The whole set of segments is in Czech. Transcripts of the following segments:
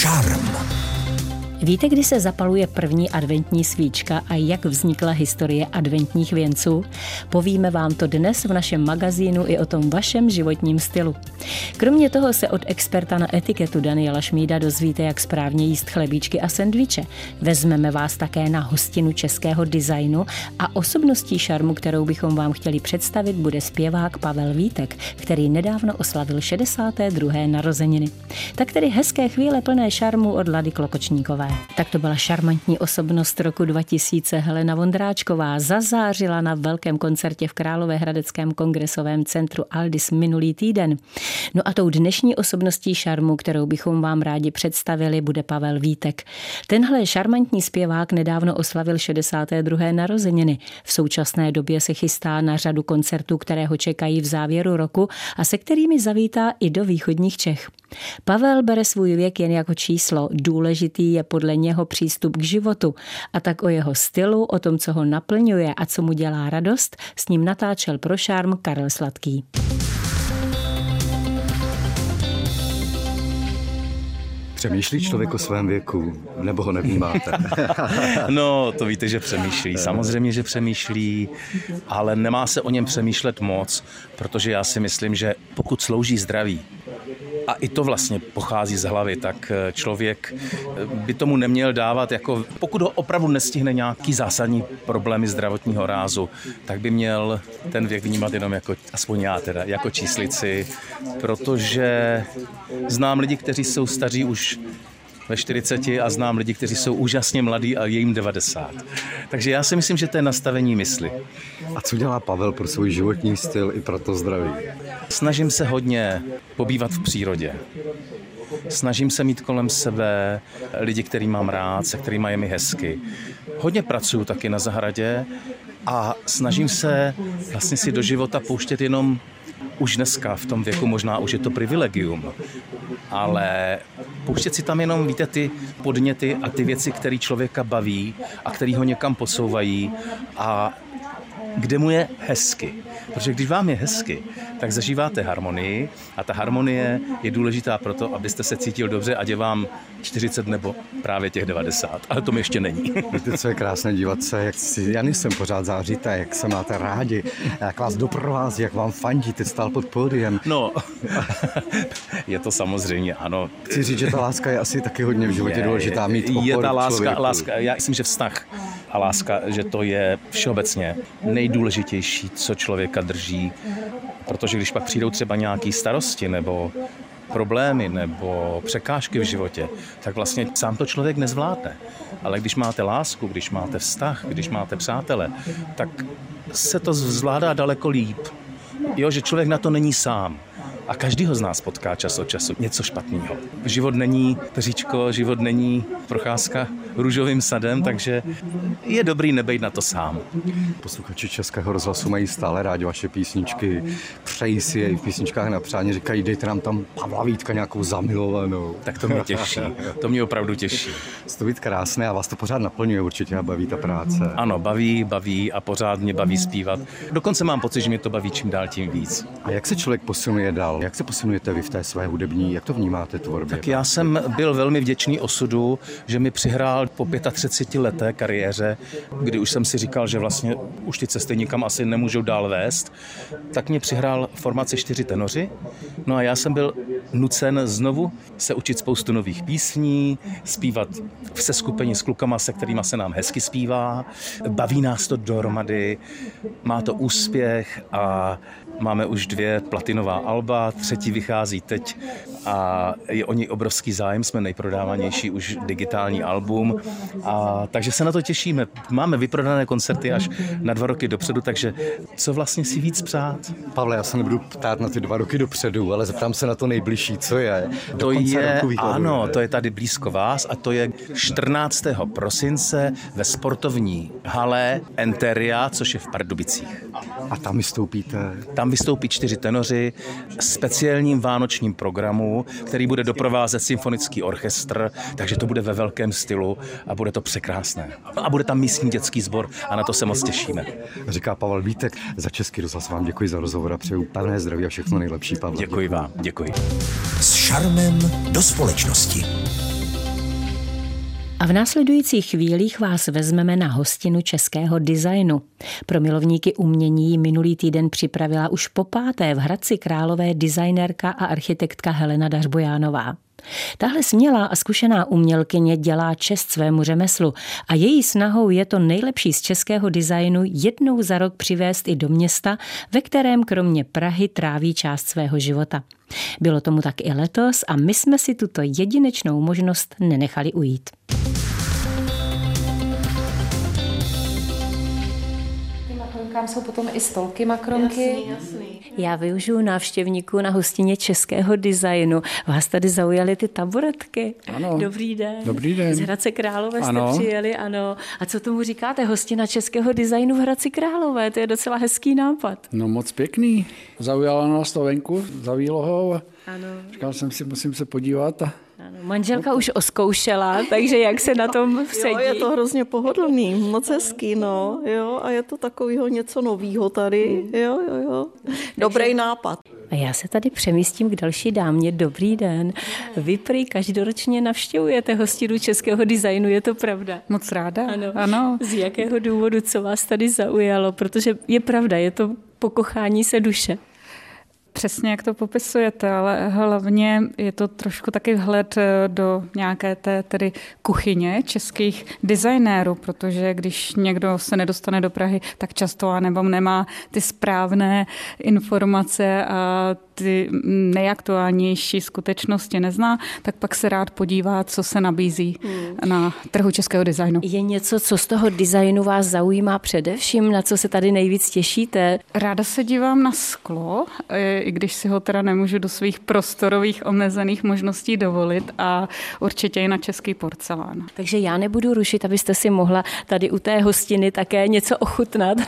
Šarm. Víte, kdy se zapaluje první adventní svíčka a jak vznikla historie adventních věnců? Povíme vám to dnes v našem magazínu i o tom vašem životním stylu. Kromě toho se od experta na etiketu Daniela Šmída dozvíte, jak správně jíst chlebíčky a sendviče. Vezmeme vás také na hostinu českého designu a osobností šarmu, kterou bychom vám chtěli představit, bude zpěvák Pavel Vítek, který nedávno oslavil 62. narozeniny. Tak tedy hezké chvíle plné šarmu od Lady Klokočníkové. Tak to byla šarmantní osobnost roku 2000 Helena Vondráčková. Zazářila na velkém koncertě v Královéhradeckém kongresovém centru Aldis minulý týden. No a tou dnešní osobností šarmu, kterou bychom vám rádi představili, bude Pavel Vítek. Tenhle šarmantní zpěvák nedávno oslavil 62. narozeniny. V současné době se chystá na řadu koncertů, které ho čekají v závěru roku a se kterými zavítá i do východních Čech. Pavel bere svůj věk jen jako číslo, důležitý je podle něho přístup k životu a tak o jeho stylu, o tom, co ho naplňuje a co mu dělá radost, s ním natáčel pro Šarm Karel Sladký. Přemýšlí člověk o svém věku, nebo ho nevnímáte? No, to víte, že přemýšlí. Samozřejmě, že přemýšlí, ale nemá se o něm přemýšlet moc, protože já si myslím, že pokud slouží zdraví, a i to vlastně pochází z hlavy, tak člověk by tomu neměl dávat, jako pokud ho opravdu nestihne nějaký zásadní problémy zdravotního rázu, tak by měl ten věk vnímat jenom jako, aspoň já teda, jako číslici, protože znám lidi, kteří jsou staří už ve 40 a znám lidi, kteří jsou úžasně mladí a je jim 90. Takže já si myslím, že to je nastavení mysli. A co dělá Pavel pro svůj životní styl i pro to zdraví? Snažím se hodně pobývat v přírodě. Snažím se mít kolem sebe lidi, který mám rád, se kterými je mi hezky. Hodně pracuju taky na zahradě a snažím se vlastně si do života pouštět jenom už dneska, v tom věku možná už je to privilegium, ale pouštět si tam jenom, víte, ty podněty a ty věci, které člověka baví a které ho někam posouvají a kde mu je hezky. Protože když vám je hezky, tak zažíváte harmonii a ta harmonie je důležitá proto, abyste se cítil dobře, ať je vám 40 nebo právě těch 90. Ale to mi ještě není. Víte, co je krásné dívat se, jak si Janisem pořád záříte, jak se máte rádi, jak vás doprovází, jak vám fandí, teď stál pod pódiem. No, je to samozřejmě, ano. Chci říct, že ta láska je asi taky hodně v životě důležitá mít oporu je ta člověku. láska, já myslím, že vztah a láska, že to je všeobecně nejdůležitější, co člověka drží, protože když pak přijdou třeba nějaké starosti nebo problémy nebo překážky v životě, tak vlastně sám to člověk nezvládne. Ale když máte lásku, když máte vztah, když máte přátele, tak se to zvládá daleko líp. Jo, že člověk na to není sám. A každýho z nás potká čas od času něco špatného. Život není peříčko, život není procházka růžovým sadem, takže je dobrý nebejt na to sám. Posluchači Českého rozhlasu mají stále rádi vaše písničky, přejí si je i v písničkách na přání, říkají, dejte nám tam Pavla Vítka nějakou zamilovanou. Tak to mě těší, to mě opravdu těší. To být krásné a vás to pořád naplňuje určitě a baví ta práce. Ano, baví a pořád mě baví zpívat. Dokonce mám pocit, že mě to baví čím dál tím víc. A jak se člověk posunuje dál? Jak se posunujete vy v té své hudební, jak to vnímáte tvorbě? Tak já jsem byl velmi vděčný osudu, že mi přihrál po 35 leté kariéře, kdy už jsem si říkal, že vlastně už ty cesty nikam asi nemůžou dál vést, tak mě přihrál formaci 4 tenoři. No a já jsem byl nucen znovu se učit spoustu nových písní, zpívat v seskupení s klukama, se kterýma se nám hezky zpívá. Baví nás to dohromady, má to úspěch a máme už 2 platinová alba, 3. vychází teď a je o něj obrovský zájem, jsme nejprodávanější už digitální album, a takže se na to těšíme. Máme vyprodané koncerty až na 2 roky dopředu, takže co vlastně si víc přát? Pavle, já se nebudu ptát na ty 2 roky dopředu, ale zeptám se na to nejbližší, co je. To je, ano, to je tady blízko vás a to je 14. prosince ve sportovní hale Enteria, což je v Pardubicích. A tam vystoupíte? Tam vystoupí 4 tenoři speciálním vánočním programu, který bude doprovázet symfonický orchestr, takže to bude ve velkém stylu a bude to překrásné. A bude tam místní dětský sbor a na to se moc těšíme. Říká Pavel Vítek. Za Český rozhlas vám děkuji za rozhovor a přeju pevné zdraví a všechno nejlepší, Pavle. Děkuji vám, děkuji. S šarmem do společnosti. A v následujících chvílích vás vezmeme na hostinu českého designu. Pro milovníky umění ji minulý týden připravila už popáté v Hradci Králové designérka a architektka Helena Dařbojánová. Tahle smělá a zkušená umělkyně dělá čest svému řemeslu a její snahou je to nejlepší z českého designu jednou za rok přivést i do města, ve kterém kromě Prahy tráví část svého života. Bylo tomu tak i letos a my jsme si tuto jedinečnou možnost nenechali ujít. Tam jsou potom i stolky makronky. Jasný. Já využiju návštěvníků na hostině českého designu. Vás tady zaujaly ty taburetky. Ano. Dobrý den. Dobrý den. Z Hradce Králové jste Ano. přijeli, ano. A co tomu říkáte? Hostina českého designu v Hradci Králové, to je docela hezký nápad. No moc pěkný. Zaujala nás to venku za výlohou. Ano. Říkal jsem si, musím se podívat. Ano. Manželka už oskoušela, takže jak se na tom sedí? Jo, je to hrozně pohodlný, moc hezký, no, jo, a je to takovýho něco novýho tady, jo. Dobrý nápad. A já se tady přemístím k další dámě. Dobrý den. Vy prý každoročně navštěvujete hostinu českého designu, je to pravda? Moc ráda. Ano. Z jakého důvodu, co vás tady zaujalo? Protože je pravda, je to pokochání se duše. Přesně, jak to popisujete, ale hlavně je to trošku taky vhled do nějaké té tedy kuchyně českých designérů, protože když někdo se nedostane do Prahy, tak často nebo nemá ty správné informace a ty nejaktuálnější skutečnosti nezná, tak pak se rád podívá, co se nabízí na trhu českého designu. Je něco, co z toho designu vás zaujímá především, na co se tady nejvíc těšíte? Ráda se dívám na sklo, i když si ho teda nemůžu do svých prostorových omezených možností dovolit, a určitě i na český porcelán. Takže já nebudu rušit, abyste si mohla tady u té hostiny také něco ochutnat.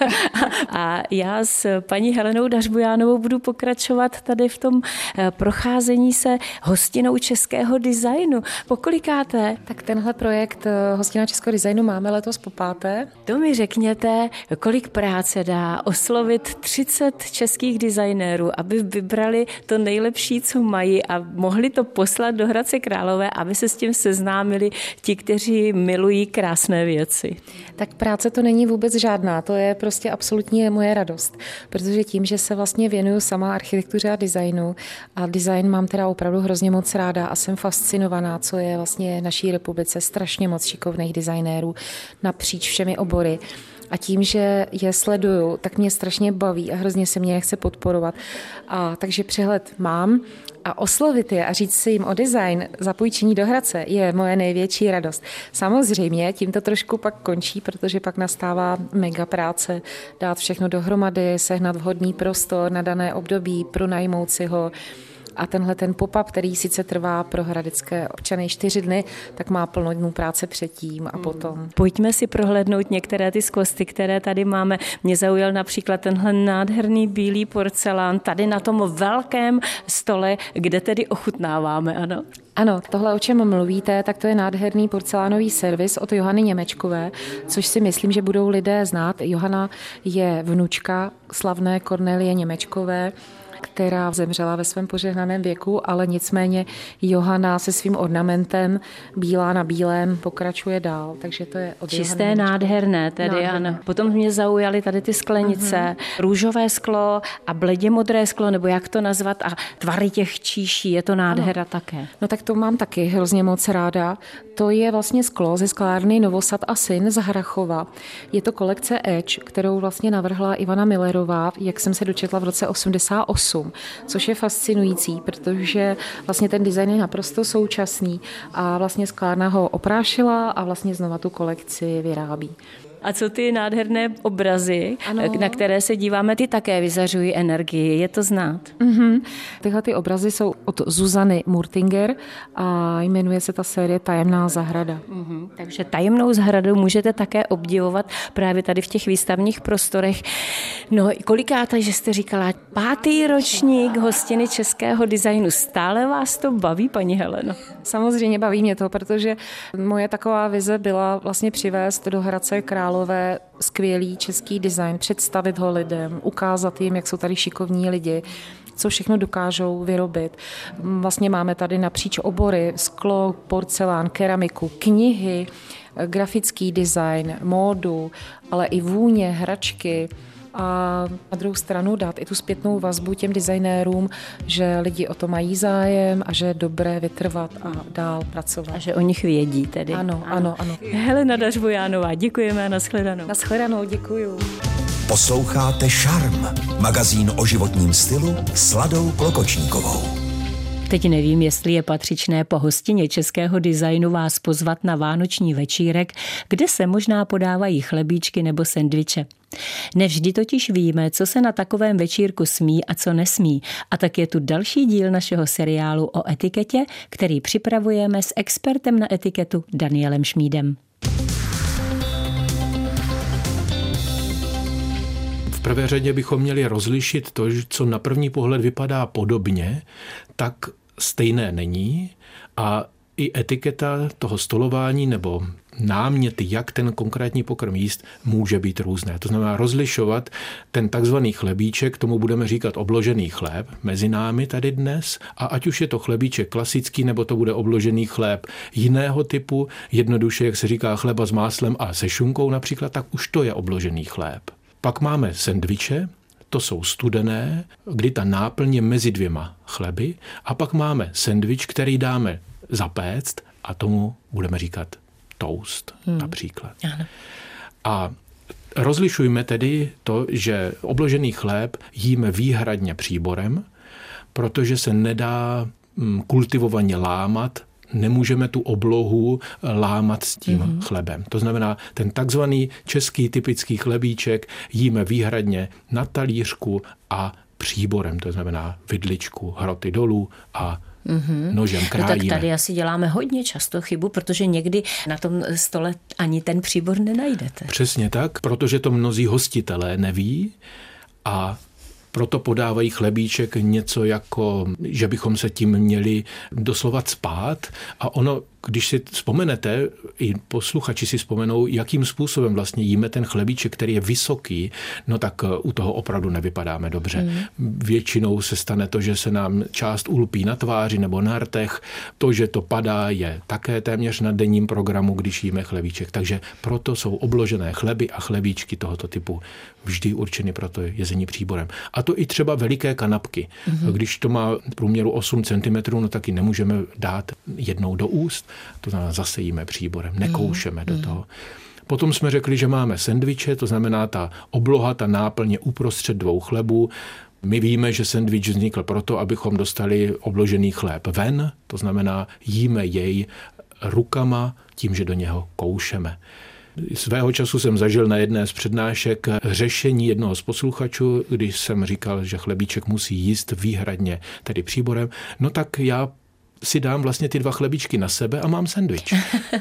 A já s paní Helenou Dařbojánovou budu pokračovat tady v tom procházení se hostinou českého designu. Pokolikáte? Tak tenhle projekt Hostina českého designu máme letos popáté. To mi řekněte, kolik práce dá oslovit 30 českých designérů, aby vybrali to nejlepší, co mají, a mohli to poslat do Hradce Králové, aby se s tím seznámili ti, kteří milují krásné věci. Tak práce to není vůbec žádná, to je prostě absolutně moje radost, protože tím, že se vlastně věnuju sama architektuře a designu, a design mám teda opravdu hrozně moc ráda a jsem fascinovaná, co je vlastně naší republice strašně moc šikovných designérů napříč všemi obory. A tím, že je sleduju, tak mě strašně baví a hrozně se mě nechce podporovat. A takže přehled mám a oslovit je a říct si jim o design za půjčení do Hradce je moje největší radost. Samozřejmě tím to trošku pak končí, protože pak nastává mega práce dát všechno dohromady, sehnat vhodný prostor na dané období, pronajmout si ho. A tenhle ten pop-up, který sice trvá pro hradecké občany 4 dny, tak má plno dnů práce předtím a potom. Pojďme si prohlédnout některé ty skvosty, které tady máme. Mě zaujal například tenhle nádherný bílý porcelán tady na tom velkém stole, kde tedy ochutnáváme, ano? Ano, tohle, o čem mluvíte, tak to je nádherný porcelánový servis od Johany Němečkové, což si myslím, že budou lidé znát. Johana je vnučka slavné Kornélie Němečkové, která zemřela ve svém požehnaném věku, ale nicméně Johana se svým ornamentem bílá na bílém pokračuje dál, takže to je od čisté, Johany nádherné tedy, ano. Potom mě zaujaly tady ty sklenice, růžové sklo a bledě modré sklo, nebo jak to nazvat, a tvary těch číší, je to nádhera také. No tak to mám taky hrozně moc ráda. To je vlastně sklo ze sklárny Novosad a syn z Hrachova. Je to kolekce Edge, kterou vlastně navrhla Ivana Millerová, jak jsem se dočetla v roce 88, což je fascinující, protože vlastně ten design je naprosto současný a vlastně sklárna ho oprášila a vlastně znova tu kolekci vyrábí. A co ty nádherné obrazy, ano, na které se díváme, ty také vyzařují energii, je to znát? Tyhle ty obrazy jsou od Zuzany Murtinger a jmenuje se ta série Tajemná zahrada. Takže tajemnou zahradu můžete také obdivovat právě tady v těch výstavních prostorech. No, kolikáte, že jste říkala 5. ročník hostiny českého designu. Stále vás to baví, paní Heleno? Samozřejmě baví mě to, protože moje taková vize byla vlastně přivést do Hradce Králové skvělý český design, představit ho lidem, ukázat jim, jak jsou tady šikovní lidi co všechno dokážou vyrobit. Vlastně máme tady napříč obory, sklo, porcelán, keramiku, knihy, grafický design, módu, ale i vůně, hračky. A na druhou stranu dát i tu zpětnou vazbu těm designérům, že lidi o to mají zájem a že je dobré vytrvat a dál pracovat. A že o nich vědí tedy. Ano. Helena Dařbujánová, děkujeme a nashledanou. Nashledanou, děkuju. Posloucháte Šarm, magazín o životním stylu s Ladou Klokočníkovou. Teď nevím, jestli je patřičné po hostině českého designu vás pozvat na vánoční večírek, kde se možná podávají chlebíčky nebo sendviče. Nevždy totiž víme, co se na takovém večírku smí a co nesmí. A tak je tu další díl našeho seriálu o etiketě, který připravujeme s expertem na etiketu Danielem Šmídem. V prvé řadě bychom měli rozlišit to, co na první pohled vypadá podobně, tak stejné není a i etiketa toho stolování nebo náměty, jak ten konkrétní pokrm jíst, může být různé. To znamená rozlišovat ten takzvaný chlebíček, tomu budeme říkat obložený chléb mezi námi tady dnes, a ať už je to chlebíček klasický, nebo to bude obložený chléb jiného typu, jednoduše, jak se říká, chleba s máslem a se šunkou například, tak už to je obložený chléb. Pak máme sendviče, to jsou studené, kdy ta náplň je mezi dvěma chleby, a pak máme sendvič, který dáme zapéct a tomu budeme říkat toast například. Ano. A rozlišujme tedy to, že obložený chléb jíme výhradně příborem, protože se nedá kultivovaně lámat, nemůžeme tu oblohu lámat s tím chlebem. To znamená, ten takzvaný český typický chlebíček jíme výhradně na talířku a příborem, to znamená vidličku, hroty dolů a nožem krájíme. No tak tady asi děláme hodně často chybu, protože někdy na tom stole ani ten příbor nenajdete. Přesně tak, protože to mnozí hostitelé neví a proto podávají chlebíček něco jako, že bychom se tím měli doslova cpát, a ono, když si vzpomenete, i posluchači si vzpomenou, jakým způsobem vlastně jíme ten chlebíček, který je vysoký, no tak u toho opravdu nevypadáme dobře. Většinou se stane to, že se nám část ulpí na tváři nebo na rtech. To, že to padá, je také téměř na denním programu, když jíme chlebíček. Takže proto jsou obložené chleby a chlebíčky tohoto typu vždy určeny pro to jezení příborem. A to i třeba veliké kanapky. Když to má v průměru 8 cm, no taky nemůžeme dát jednou do úst. To znamená, zase jíme příborem, nekoušeme do toho. Potom jsme řekli, že máme sendviče, to znamená ta obloha, ta náplň je uprostřed dvou chlebů. My víme, že sendvič vznikl proto, abychom dostali obložený chléb ven, to znamená, jíme jej rukama tím, že do něho koušeme. Svého času jsem zažil na jedné z přednášek řešení jednoho z posluchačů, když jsem říkal, že chlebíček musí jíst výhradně tedy příborem, no tak já si dám vlastně ty dva chlebíčky na sebe a mám sendvič.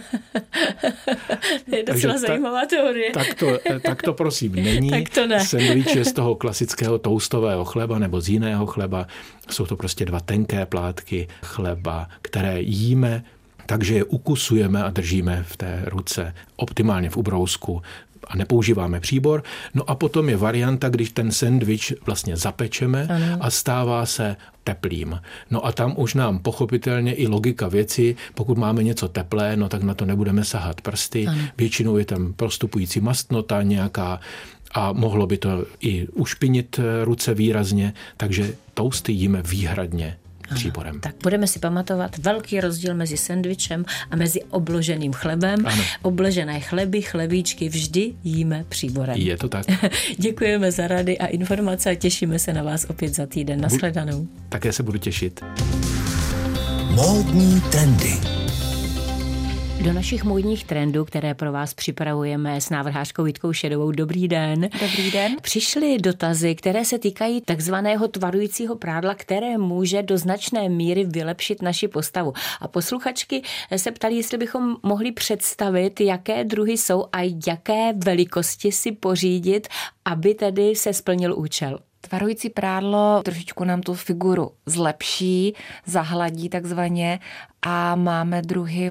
Je docela zajímavá teorie. Tak to prosím není. Tak to ne. Sendvič je z toho klasického toastového chleba nebo z jiného chleba. Jsou to prostě dva tenké plátky chleba, které jíme, takže je ukusujeme a držíme v té ruce, optimálně v ubrousku, a nepoužíváme příbor. No a potom je varianta, když ten sendvič vlastně zapečeme a stává se teplým. No a tam už nám pochopitelně i logika věci, pokud máme něco teplé, no tak na to nebudeme sahat prsty. Většinou je tam prostupující mastnota nějaká a mohlo by to i ušpinit ruce výrazně, takže toasty jíme výhradně příborem. Tak budeme si pamatovat velký rozdíl mezi sendvičem a mezi obloženým chlebem. Ano. Obložené chleby, chlebíčky vždy jíme příborem. Je to tak. Děkujeme za rady a informace a těšíme se na vás opět za týden. Nashledanou. Také se budu těšit. Módní trendy. Do našich módních trendů, které pro vás připravujeme s návrhářkou Jitkou Šedovou. Dobrý den. Dobrý den. Přišly dotazy, které se týkají takzvaného tvarujícího prádla, které může do značné míry vylepšit naši postavu. A posluchačky se ptali, jestli bychom mohli představit, jaké druhy jsou a jaké velikosti si pořídit, aby tedy se splnil účel. Tvarující prádlo trošičku nám tu figuru zlepší, zahladí takzvaně, a máme druhy i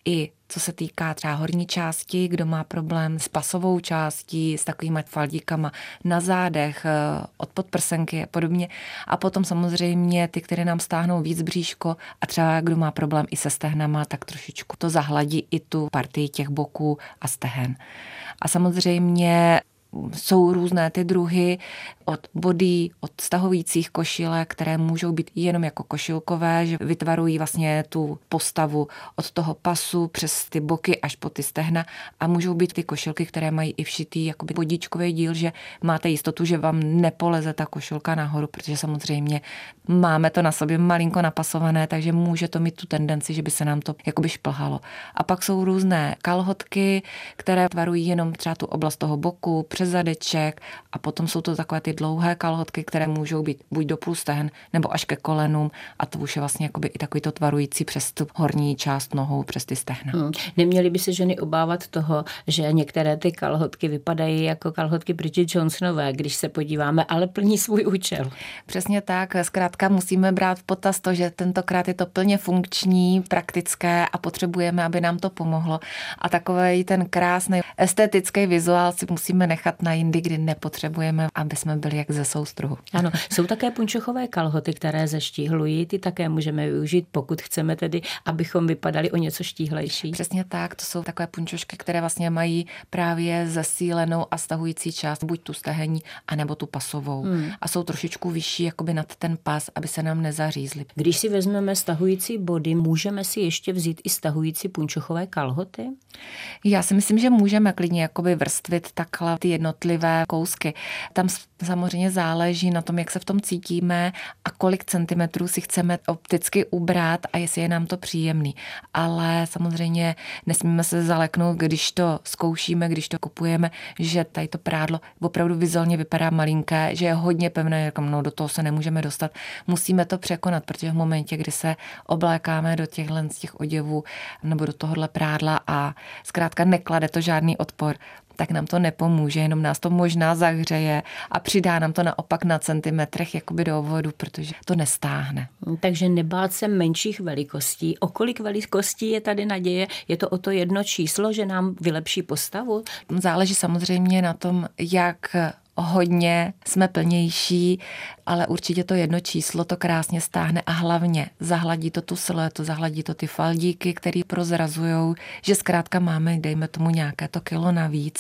co se týká třeba horní části, kdo má problém s pasovou částí, s takovými faldíkama na zádech, od podprsenky a podobně. A potom samozřejmě ty, které nám stáhnou víc bříško a třeba kdo má problém i se stehnama, tak trošičku to zahladí i tu partii těch boků a stehen. A samozřejmě jsou různé ty druhy od body, od stahujících košilek, které můžou být jenom jako košilkové, že vytvarují vlastně tu postavu od toho pasu přes ty boky až po ty stehna a můžou být ty košilky, které mají i všitý jakoby bodičkový díl, že máte jistotu, že vám nepoleze ta košilka nahoru, protože samozřejmě máme to na sobě malinko napasované, takže může to mít tu tendenci, že by se nám to jakoby šplhalo. A pak jsou různé kalhotky, které tvarují jenom třeba tu oblast toho boku, přes zadeček a potom jsou to takové ty dlouhé kalhotky, které můžou být buď do půl stehen nebo až ke kolenům a to už je vlastně jakoby i takový to tvarující přes tu horní část nohou, přes ty stehna. Neměly by se ženy obávat toho, že některé ty kalhotky vypadají jako kalhotky Bridget Johnsonové, když se podíváme, ale plní svůj účel. Přesně tak, zkrátka musíme brát v potaz to, že tentokrát je to plně funkční, praktické a potřebujeme, aby nám to pomohlo. A takový ten krásný estetický vizuál si musíme nechat na jindy, kdy nepotřebujeme, aby jsme byli jak ze soustruhu. Ano, jsou také punčochové kalhoty, které zeštíhlují, ty také můžeme využít, pokud chceme tedy, abychom vypadali o něco štíhlejší. Přesně tak, to jsou takové punčošky, které vlastně mají právě zesílenou a stahující část, buď tu stehení, anebo tu pasovou. A jsou trošičku vyšší jakoby nad ten pas, aby se nám nezařízly. Když si vezmeme stahující body, můžeme si ještě vzít i stahující punčochové kalhoty? Já si myslím, že můžeme klidně jakoby vrstvit takhle ty jednotlivé kousky. Tam samozřejmě záleží na tom, jak se v tom cítíme a kolik centimetrů si chceme opticky ubrat a jestli je nám to příjemný. Ale samozřejmě nesmíme se zaleknout, když to zkoušíme, když to kupujeme, že tady to prádlo opravdu vizuálně vypadá malinké, že je hodně pevné, jako no, do toho se nemůžeme dostat. Musíme to překonat, protože v momentě, kdy se oblékáme do z těch oděvů nebo do tohohle prádla a zkrátka neklade to žádný odpor, tak nám to nepomůže, jenom nás to možná zahřeje a přidá nám to naopak na centimetrech jakoby do obvodu, protože to nestáhne. Takže nebát se menších velikostí. O kolik velikostí je tady naděje? Je to o to jedno číslo, že nám vylepší postavu? Záleží samozřejmě na tom, jak hodně jsme plnější, ale určitě to jedno číslo to krásně stáhne a hlavně zahladí to tu siluetu, zahladí to ty faldíky, které prozrazujou, že zkrátka máme, dejme tomu nějaké to kilo navíc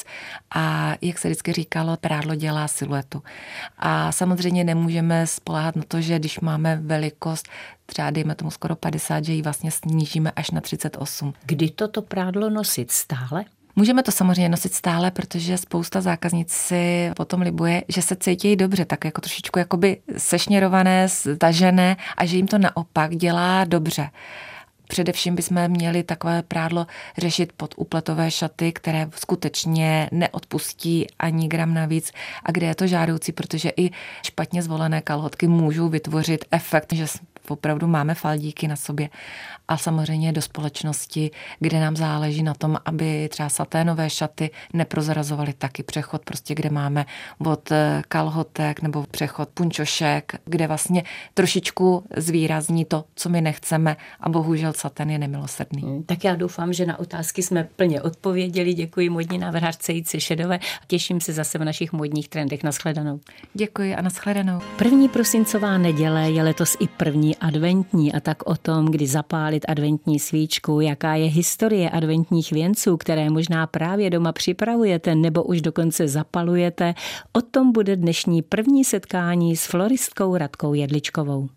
a jak se vždycky říkalo, prádlo dělá siluetu. A samozřejmě nemůžeme spoléhat na to, že když máme velikost třeba dejme tomu skoro 50, že ji vlastně snížíme až na 38. Kdy toto prádlo nosit stále? Můžeme to samozřejmě nosit stále, protože spousta zákaznic si potom libuje, že se cítí dobře, tak jako trošičku jakoby sešněrované, stažené a že jim to naopak dělá dobře. Především bychom měli takové prádlo řešit pod úpletové šaty, které skutečně neodpustí ani gram navíc a kde je to žádoucí, protože i špatně zvolené kalhotky můžou vytvořit efekt, že opravdu máme faldíky na sobě a samozřejmě do společnosti, kde nám záleží na tom, aby třeba saténové šaty neprozrazovaly taky přechod, prostě kde máme od kalhotek nebo přechod punčošek, kde vlastně trošičku zvýrazní to, co my nechceme a bohužel satén je nemilosrdný. Tak já doufám, že na otázky jsme plně odpověděli. Děkuji modní návrhářce Jitce Šedové a těším se zase v našich modních trendech. Nashledanou. Děkuji a nashledanou. 1. prosincová neděle je letos i první adventní a tak o tom, kdy zapálit adventní svíčku, jaká je historie adventních věnců, které možná právě doma připravujete nebo už dokonce zapalujete, o tom bude dnešní první setkání s floristkou Radkou Jedličkovou.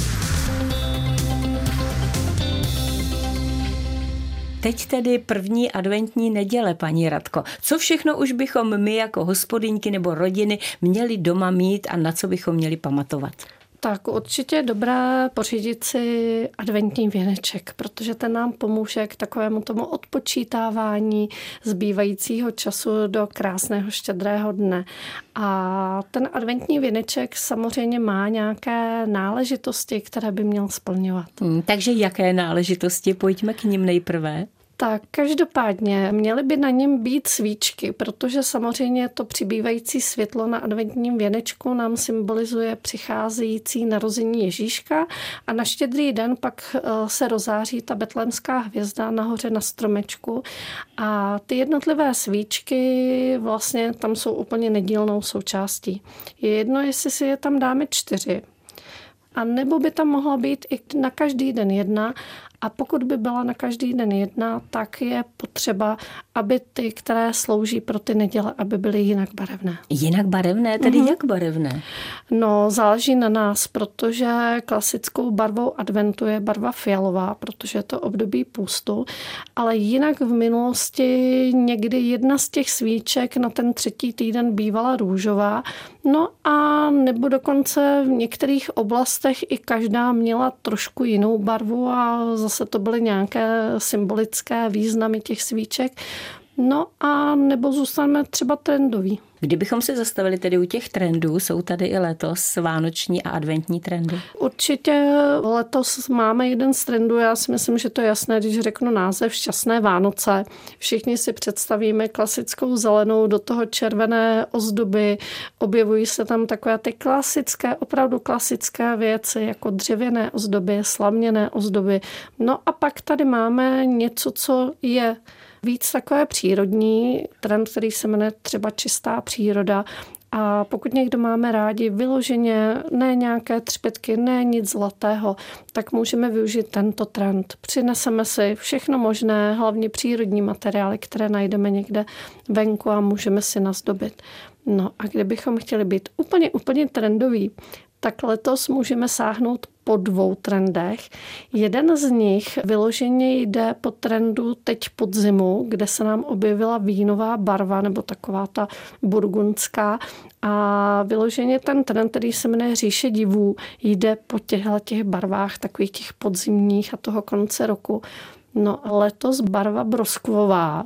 Teď tedy první adventní neděle, paní Radko. Co všechno už bychom my jako hospodyňky nebo rodiny měli doma mít a na co bychom měli pamatovat? Tak určitě je dobré pořídit si adventní věneček, protože ten nám pomůže k takovému tomu odpočítávání zbývajícího času do krásného štědrého dne. A ten adventní věneček samozřejmě má nějaké náležitosti, které by měl splňovat. Takže jaké náležitosti? Pojďme k nim nejprve. Tak každopádně měly by na něm být svíčky, protože samozřejmě to přibývající světlo na adventním věnečku nám symbolizuje přicházející narození Ježíška a na Štědrý den pak se rozáří ta betlémská hvězda nahoře na stromečku a ty jednotlivé svíčky vlastně tam jsou úplně nedílnou součástí. Je jedno, jestli si je tam dáme 4, a nebo by tam mohla být i na každý den 1. A pokud by byla na každý den 1, tak je potřeba, aby ty, které slouží pro ty neděle, aby byly jinak barevné. Jinak barevné? Tedy jak barevné? No, záleží na nás, protože klasickou barvou adventu je barva fialová, protože je to období půstu, ale jinak v minulosti někdy jedna z těch svíček na ten 3. týden bývala růžová, no a nebo dokonce v některých oblastech i každá měla trošku jinou barvu a zase to byly nějaké symbolické významy těch svíček. No a nebo zůstaneme třeba trendový. Kdybychom se zastavili tedy u těch trendů, jsou tady i letos vánoční a adventní trendy? Určitě letos máme jeden z trendů, já si myslím, že to je jasné, když řeknu název Šťastné Vánoce. Všichni si představíme klasickou zelenou, do toho červené ozdoby, objevují se tam takové ty klasické, opravdu klasické věci, jako dřevěné ozdoby, slaměné ozdoby. No a pak tady máme něco, co je víc takové přírodní, trend, který se jmenuje třeba čistá příroda. A pokud někdo máme rádi vyloženě, ne nějaké třpětky, ne nic zlatého, tak můžeme využít tento trend. Přineseme si všechno možné, hlavně přírodní materiály, které najdeme někde venku a můžeme si nazdobit. No a kdybychom chtěli být úplně trendoví, tak letos můžeme sáhnout po 2 trendech. Jeden z nich vyloženě jde po trendu teď podzimu, kde se nám objevila vínová barva nebo taková ta burgundská a vyloženě ten trend, který se jmenuje Říše divů, jde po těch barvách takových těch podzimních a toho konce roku. No letos barva broskvová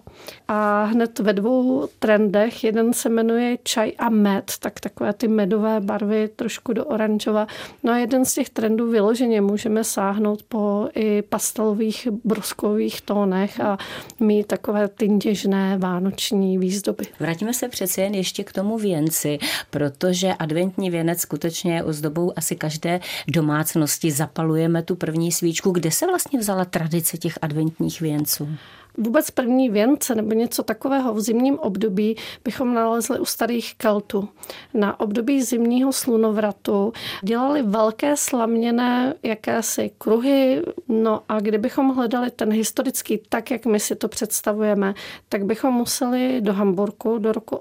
a hned ve 2 trendech, jeden se jmenuje čaj a med, tak takové ty medové barvy trošku do oranžova. No a jeden z těch trendů vyloženě můžeme sáhnout po i pastelových broskvových tónech a mít takové ty něžné vánoční výzdoby. Vrátíme se přece jen ještě k tomu věnci, protože adventní věnec skutečně je ozdobou asi každé domácnosti. Zapalujeme tu první svíčku. Kde se vlastně vzala tradice těch adventních věnců? Vůbec první věnce nebo něco takového v zimním období bychom nalezli u starých Keltů. Na období zimního slunovratu dělali velké slaměné jakési kruhy, no a kdybychom hledali ten historický tak, jak my si to představujeme, tak bychom museli do Hamburku do roku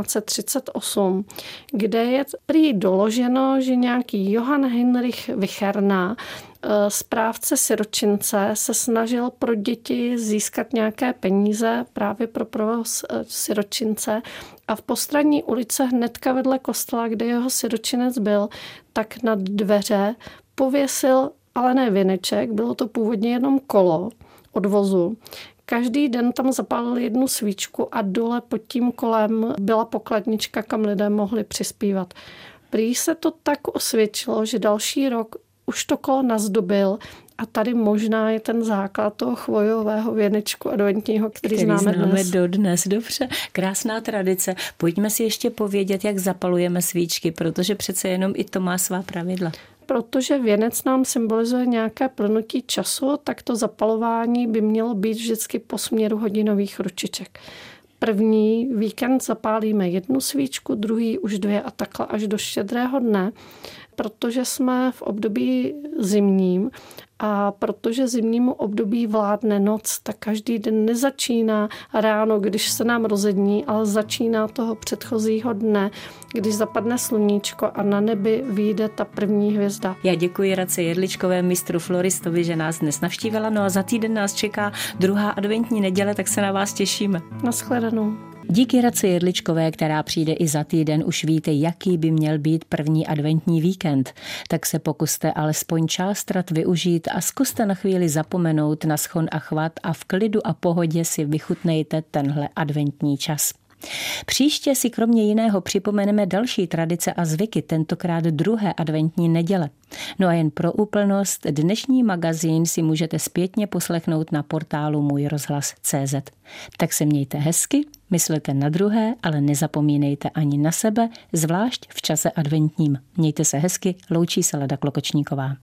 1838, kde je prý doloženo, že nějaký Johann Heinrich Vicherna, správce siročince, se snažil pro děti získat nějaké peníze právě pro provoz siročince a v postranní ulice hnedka vedle kostela, kde jeho siročinec byl, tak nad dveře pověsil, ale ne věneček, bylo to původně jenom kolo od vozu. Každý den tam zapálili 1 svíčku a dole pod tím kolem byla pokladnička, kam lidé mohli přispívat. Prý se to tak osvědčilo, že další rok už to kolo nazdobil a tady možná je ten základ toho chvojového věnečku adventního, který známe dnes. Dodnes. Dobře, krásná tradice. Pojďme si ještě povědět, jak zapalujeme svíčky, protože přece jenom i to má svá pravidla. Protože věnec nám symbolizuje nějaké plynutí času, tak to zapalování by mělo být vždycky po směru hodinových ručiček. První víkend zapálíme 1 svíčku, druhý už 2 a takhle až do Štědrého dne, protože jsme v období zimním a protože zimnímu období vládne noc, tak každý den nezačíná ráno, když se nám rozední, ale začíná toho předchozího dne, když zapadne sluníčko a na nebi vyjde ta první hvězda. Já děkuji Radce Jedličkové, mistru floristovi, že nás dnes navštívila, no a za týden nás čeká 2. adventní neděle, tak se na vás těšíme. Naschledanou. Díky Radce Jedličkové, která přijde i za týden, už víte, jaký by měl být první adventní víkend. Tak se pokuste alespoň část rad využít a zkuste na chvíli zapomenout na schon a chvat a v klidu a pohodě si vychutnejte tenhle adventní čas. Příště si kromě jiného připomeneme další tradice a zvyky, tentokrát druhé adventní neděle. No a jen pro úplnost, dnešní magazín si můžete zpětně poslechnout na portálu můjrozhlas.cz. Tak se mějte hezky, myslete na druhé, ale nezapomínejte ani na sebe, zvlášť v čase adventním. Mějte se hezky, loučí se Leda Klokočníková.